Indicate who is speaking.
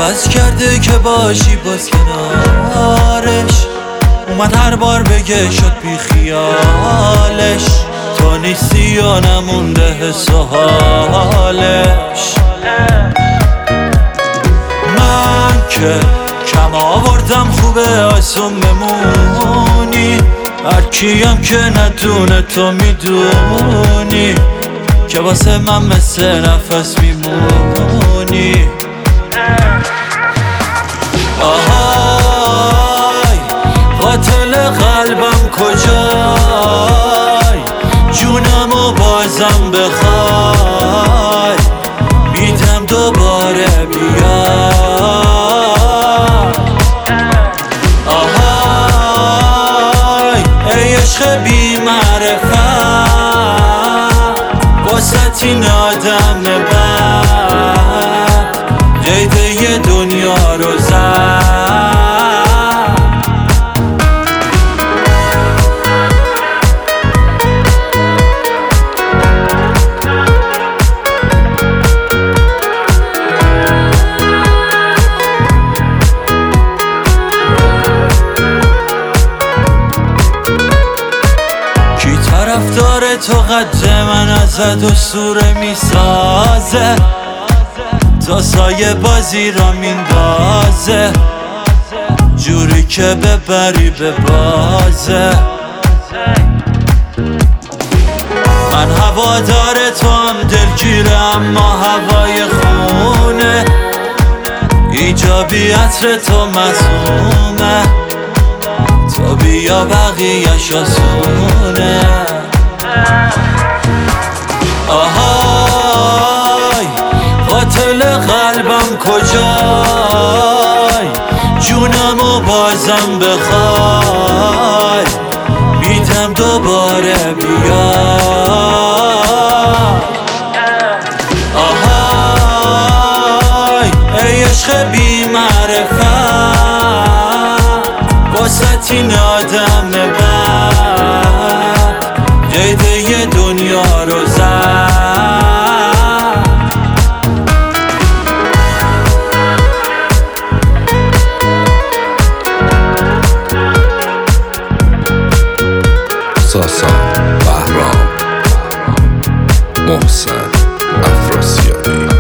Speaker 1: عوض کرده که باشی باز کنارش، اومد هر بار بگه شد بی خیالش، تو نیستی و نمونده حس و حالش. من که کم آوردم خوبه آسون بمونی، هر کیم که ندونه تو میدونی که واسه من مثل نفس میمونی. آهای قاتل قلبم کجای، جونمو بازم بخوای میدم دوباره بیا. آهای ای عشق بی معرفت، واسه این آدم بد دیده دنیا رو زد. کی طرفدار تو قد من ازت اسطوره میسازه، تا سایه بازی را میندازه، جوری که ببری به بازه. من هوادار تو هم دلگیره اما هوای خونه، ایجابی عطر تو معصومه، تو بیا بقیه‌ش آسونه. آهای قاتل قلبم کجای، جونمو بازم بخوای میدم دوباره بیا. آهای ای عشق بی معرفت، واسه این آدم بد دیده دنیا رو زد.
Speaker 2: ساسان، بهرام، محسن افراسیابی.